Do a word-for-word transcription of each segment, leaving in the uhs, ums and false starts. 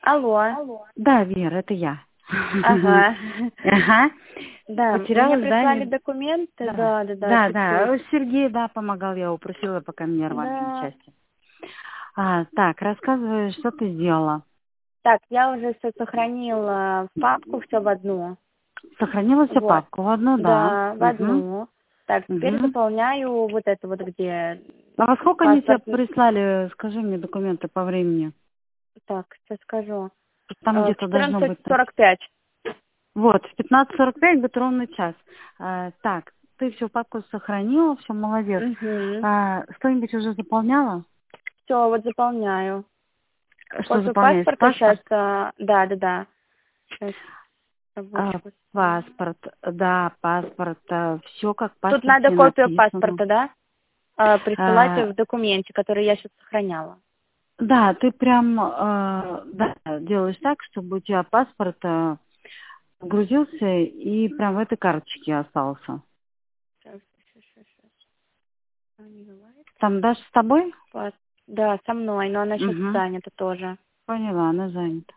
Алло. Да, Вера, это я. Ага. Ага. Да, Потерялась, мне да? прислали или- документы, Да, да, да, да, да, чуть-чуть. да. Сергей, да, помогал, я его просила, пока меня рвали на Да. части. А, так, рассказывай, что ты сделала. Так, я уже все сохранила в папку, все в одну. Сохранила все Вот. папку в одну, да. Да, в Угу. одну. Так, теперь Угу. заполняю вот это вот, где А во сколько они тебе паспорт. прислали, скажи мне, документы по времени? Так, сейчас скажу. Там Э, В где-то должно четырнадцать быть так. сорок пять. Вот, в пятнадцать сорок пять будет ровно час. А, так, ты всю папку сохранила, все, молодец. Угу. А, что-нибудь уже заполняла? Все, вот заполняю. Что После заполняешь? паспорта сейчас, Паспорт? да, да, да. Сейчас А, рабочку сниму. паспорт, да, паспорт, все как в Тут надо паспорте копию написано. паспорта, да? Э, Присылать А, в документе, который я сейчас сохраняла. да, ты прям а, да, делаешь так, чтобы у тебя паспорт а, грузился и прям в этой карточке остался. Сейчас, сейчас, сейчас, сейчас. Там Даша с тобой? Пас- Да, со мной, но она сейчас Угу. занята тоже. Поняла, она занята.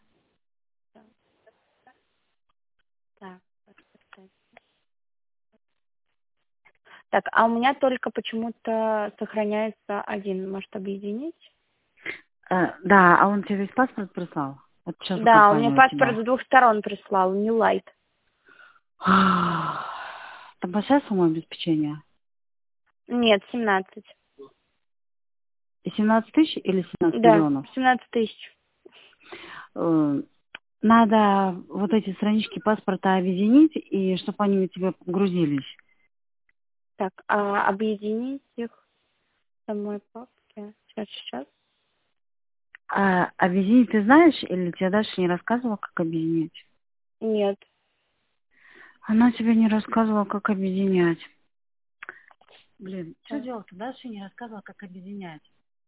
Так, паспорт. Так, а у меня только почему-то сохраняется один. Может, объединить? Э, да, а он тебе весь паспорт прислал? Это что за Да, у меня компания у паспорт тебя? с двух сторон прислал, не лайт. Там большая сумма обеспечения? Нет, семнадцать. И семнадцать тысяч или семнадцать Да, миллионов? семнадцать тысяч. Э, Надо вот эти странички паспорта объединить, и чтобы они у тебя грузились. Так, а объединить их в самой папке? Сейчас, сейчас. А объединить ты знаешь, или тебе Даша не рассказывала, как объединять? Нет. Она тебе не рассказывала, как объединять. Блин, что Так. делать-то? Даша не рассказывала, как объединять.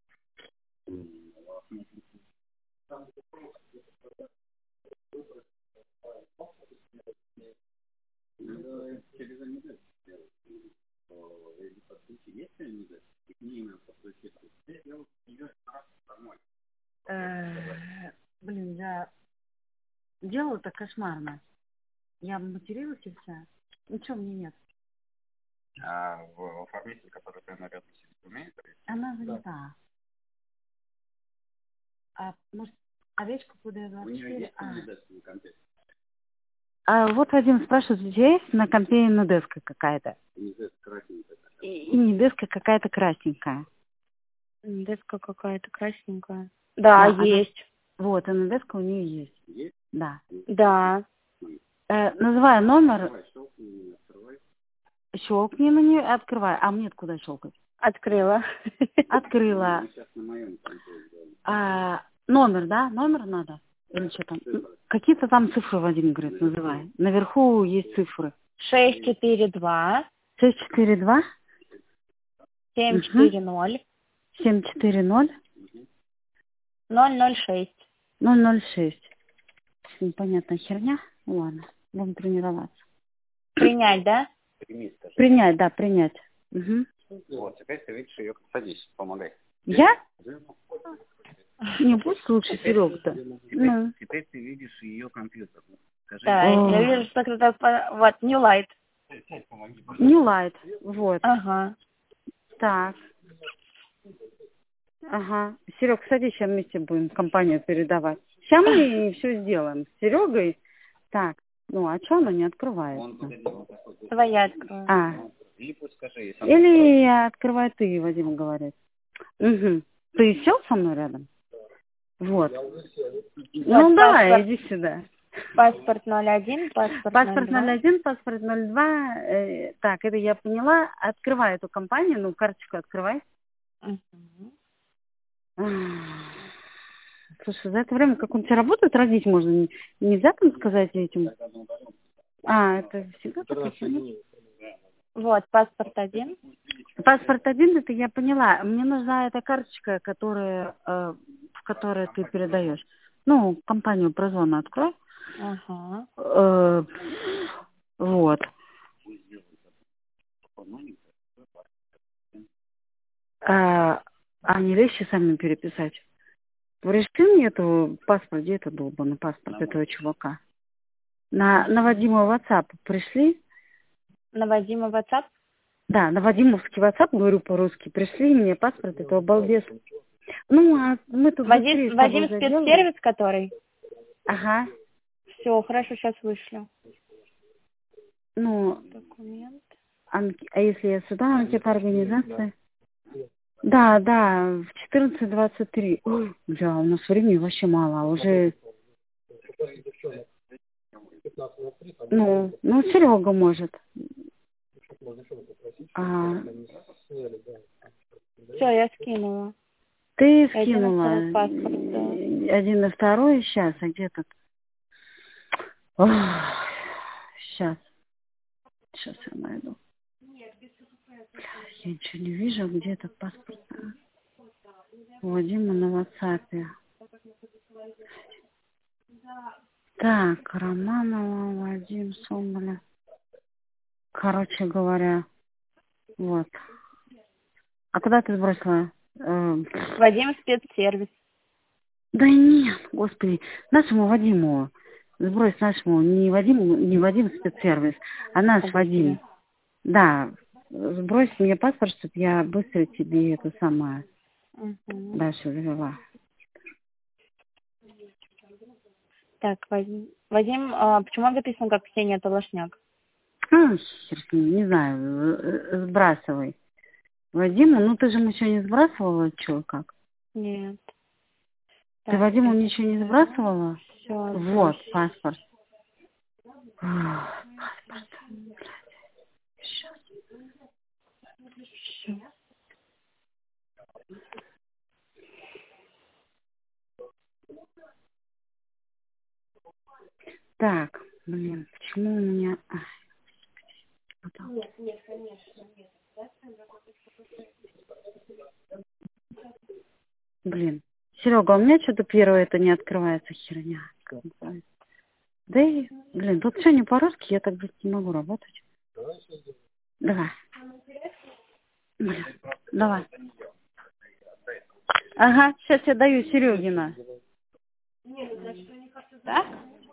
Э, Блин, я делала-то кошмарно. Я материлась и вся. Ничего мне нет. А в оформитель, который прямо рядом сидит, умеет? Она занята. А может, овечку куда У нее четыре? есть А. кандидат на компе? А вот Вадим спрашивает, у тебя есть на компе инедеска какая-то? Кандидат красненькая. И, и недеска какая-то красненькая. Деска какая-то красненькая. Да, Да, она... есть. Вот, инедеска у нее есть. Есть? Да. Да. Э, называю номер, Давай, щелкни, открывай. щелкни на нее, открывай. А мне куда щелкать? Открыла. Открыла. Мы сейчас на моем компе сделаем. А, номер, да? Номер надо? Или что там? Какие-то там цифры, Вадим говорит, называй. Наверху есть цифры. шесть четыре два шесть четыре два семь четыре ноль семь четыре ноль ноль ноль шесть. ноль ноль шесть. Непонятная херня. Ну, ладно, будем тренироваться. Принять, да? Прими, скажи. Принять, да, принять. Угу. Вот, теперь ты видишь ее. Садись, помогай. Я? Не будь лучше, Серега-то. Теперь, Ну. теперь ты видишь ее компьютер. Скажи. Да, О. я вижу, что кто-то... по- Вот, New Light. Сядь, помоги. Не лайт. Вот. Ага. Так. Ага. Серег, садись, сейчас вместе будем компанию передавать. Сейчас мы все сделаем с Серегой. Так. Ну, а что она не открывается? Он, погоди, он такой. Твоя открою. А. Или пусть скажи, если она Или открывай ты, Вадим говорит. Угу. Ты сел со мной рядом? Вот. Ну, Вот, давай, паспорт, иди сюда. паспорт ноль один, паспорт Паспорт ноль ноль два. один, паспорт ноль два. Э, так, это я поняла. Открывай эту компанию. Ну, карточку открывай. Мгм. Слушай, за это время, как он тебя работает, родить можно. Не- Нельзя там сказать этим? А, это всегда так? Вот, паспорт один. Паспорт один, это я поняла. Мне нужна эта карточка, которая, э, в которой ты передаешь. Ну, компанию Прозона открой. Ага. Э, вот. А, а не легче сами переписать? Пришли мне эту паспорт, где это долбанный паспорт на этого чувака? На, на Вадима WhatsApp пришли? На Вадима WhatsApp? Да, на Вадимовский WhatsApp, говорю по-русски, пришли мне паспорт этого балбеса. Ну, а мы тут Вадим, Вадим спецсервис, который? Ага. Все, хорошо, сейчас вышлю. Ну, Документ. А, а если я сюда, анкета организации? Да, да, в четырнадцать двадцать три. Ой, бля, у нас времени вообще мало, а уже... Ну, ну, Серега может. А... Все, я скинула. Ты Один скинула. и второй паспорт, да. Один и второй, сейчас, а где тут? Ох, сейчас. Сейчас я найду. Я ничего не вижу, где этот паспорт. Вадима на WhatsApp. Так, Романова, Вадим, Соболя. Короче говоря, вот. А куда ты сбросила? Э, Вадим спецсервис. Да нет, господи, нашему Вадиму. Сбрось нашему, не Вадим, не Вадим спецсервис, а наш Обычно. Вадим. Да, сбрось мне паспорт, чтобы я быстро тебе это самое Угу. дальше завела. Так, Вадим. Вадим, а почему он записан как Ксения Толошняк? Ну, хер с ним, не знаю, сбрасывай. Вадиму, ну ты же ему еще не сбрасывала, что, как? Нет. Ты Так, Вадиму ничего не сбрасывала? все. Вот, паспорт. Ах, паспорт. Сейчас. Все. Так, блин, почему у меня... Ай, Нет, нет, конечно, нет. блин. Серега, у меня что-то первое это не открывается херня. Как называется? Да и, блин, тут все не по-русски, я так блин, не могу работать. Давай. Блин, давай. Ага, сейчас я даю Серегина. Так?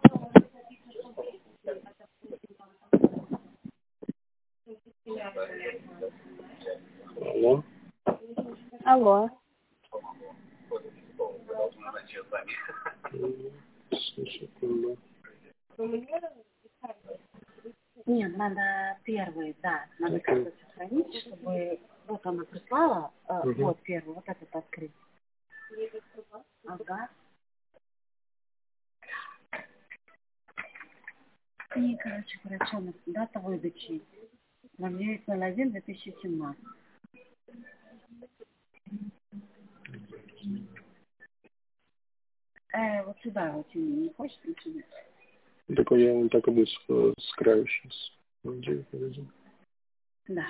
Алло. Алло. Секунду. Нет, надо первый, да, надо как-то сохранить, чтобы вот она прислала, э, Угу. вот первый, вот этот открыть. Ага. И, короче, короче, дата выдачи. ноль девять ноль один две тысячи семнадцать. Э, вот сюда вот не хочешь сюда? Так я вон так и буду с, с краю сейчас. Да.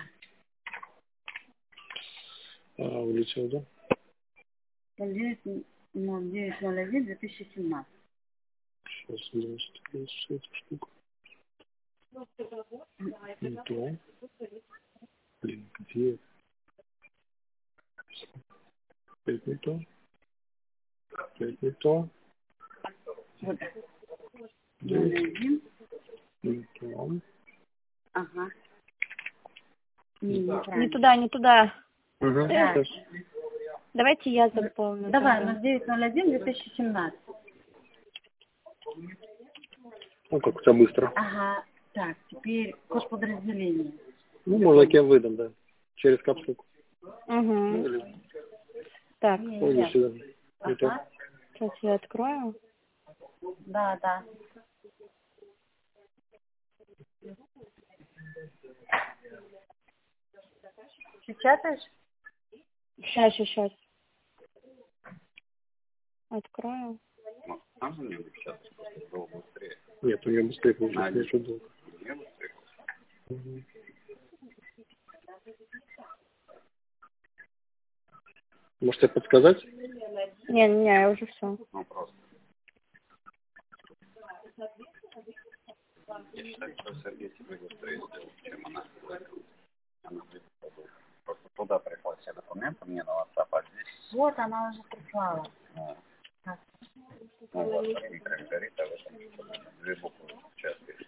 А, улетел, да? ноль девять ноль один две тысячи семнадцать. Сейчас демонстрирую эту штуку. Не то. Блин, где? Опять не то. Опять не то. Вот. Да. ноль один. Не то. Ага. Не, Не туда, не туда. Угу. Да. Сейчас. Давайте я заполню. Давай, тогда. ноль девять ноль один две тысячи семнадцать. Ну, как у тебя быстро. Ага. Так, теперь код подразделения. Ну, можно кем выдам, да. Через капсулку. Ну, Угу. или... Так, Ну, или сюда. Не то. Ага. сейчас я открою. Да, да. Печатаешь? Сейчас, сейчас. Открою. Нет, у нее быстрее получается, не что долго. Угу. Может, тебе подсказать? Не, не, не, я уже все. Я считаю, что Сергей тебе быстрее сделал, чем она. Она просто туда прислала все документы мне на WhatsApp, а здесь... Вот она уже прислала. Ну, не горит, а в этом две буквы сейчас пишут.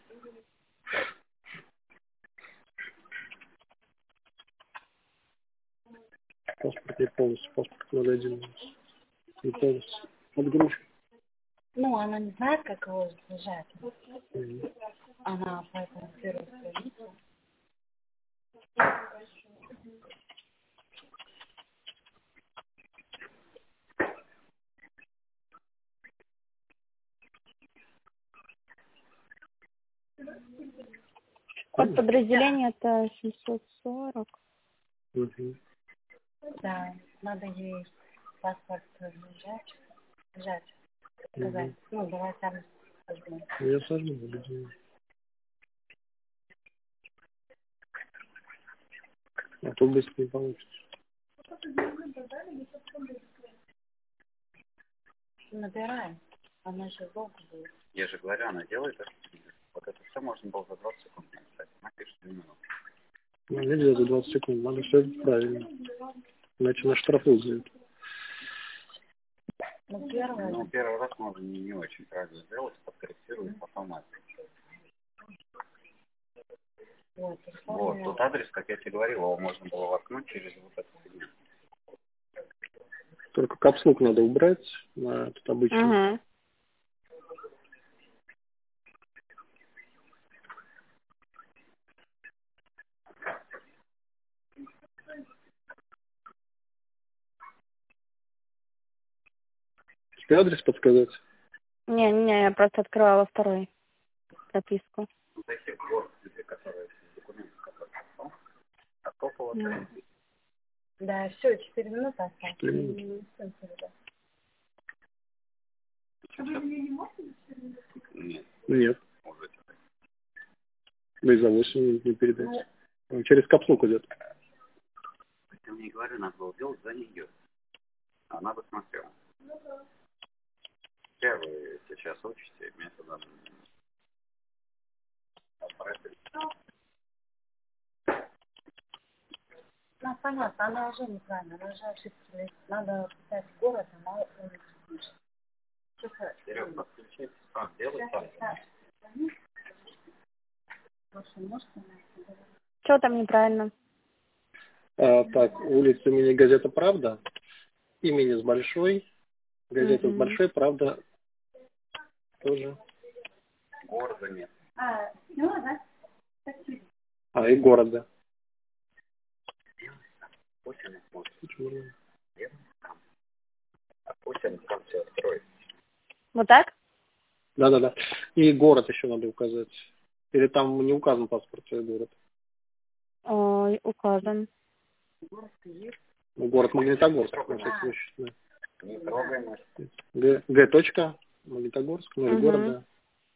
Паспорт не полностью, паспорт ноль один. Не полностью. Отгрузка. Ну, она не знает, как его сжать. Мгм. Она поэтому первую страницу. Код подразделения это семьсот сорок. Мгм. Да, надо ей паспорт сжать. Сжать. Сказать. Мгм. Ну, давай сам сожмем. Я сожму, объединю. А то быстро не получится. Набираем. Она еще долго будет. Я же говорю, она делает это. Вот это все можно было за двадцать секунд написать. Она пишет две минуты. Ну, нельзя за двадцать секунд, надо все правильно. Иначе на штрафуют за это. Ну, первое. Ну, первый раз можно не, не очень правильно сделать, подкорректировать, потом это. Вот, Вот, тут адрес, как я тебе говорил, его можно было воткнуть через вот эту фигню. Только капслук надо убрать на этот обычный. Угу. Тебе адрес подсказать? Не-не, я просто открывала второй прописку. Зайти в город, где которые документы, которые пошел, а только вот Mm. Да, все, четыре минуты осталось. Четыре минуты. Нет, Нет. уже. Да и за восемь минут не передать. Он через капслук идет. Я мне говорю, надо было делать за нее. А она бы смотрела. Где вы сейчас учите методом аппарата? Ну, понятно, она уже неправильно, она уже ошибка. Надо писать город, она улицу пишет. Серег, подключите, сам делай сам. Что там неправильно? А, так, улица имени газета «Правда». Имени с большой. Газета с Мгм. большой, «Правда» тоже. Города нет. А, ну, да. А, и города. Пусть она смотрит. Почему? А пусть она там все откроет. Вот так? Да-да-да. И город еще надо указать. Или там не указан паспорт, а город. Ой, указан. Ну, город Магнитогорск, на всякий случай. Да. Не трогаем. Г, Г. Точка, Магнитогорск, ну или Мгм. город, да.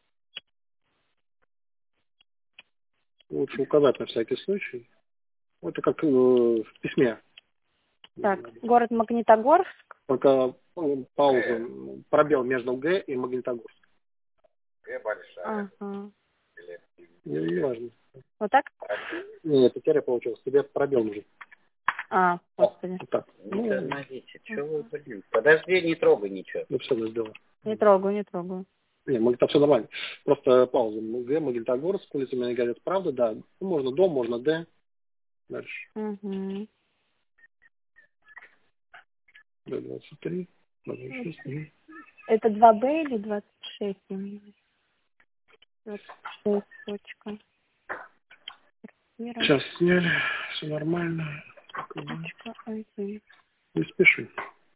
Лучше указать на всякий случай. Это как э, в письме. Так, город Магнитогорск. Только ну, пауза, пробел между Г и Магнитогорск. Две большая. Ага. Или... Не, не важно. Вот так? Нет, потеря получилась. Тебе пробел нужен. А, господи. Вот так. Ну, тормозите. Чего вы, блин? Подожди, не трогай ничего. Ну, все, я сделал. Не трогаю, не трогаю. Не, мы- там все нормально. Просто пауза. Г, Магнитогорск, улица меня говорят, правда, да. Ну, можно дом, можно Д. Дальше. Угу. Д двадцать три, двадцать шесть. Угу. Это два Б или двадцать шесть? двадцать шесть точка. Сейчас сняли. Все нормально. Точка один. Не спеши.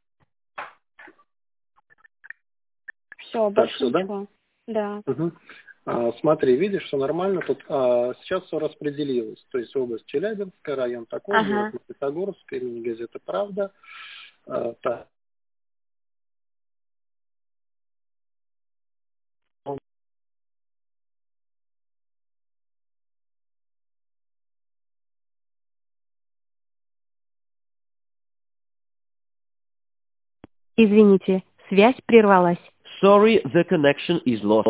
Все, Так, больше всё, да? ничего. Да. Угу. А, смотри, видишь, все нормально. Тут а, сейчас все распределилось. То есть область Челябинска, район такой, Ага. город Магнитогорск, имени газета «Правда». А, так. Извините, связь прервалась. Sorry, the connection is lost.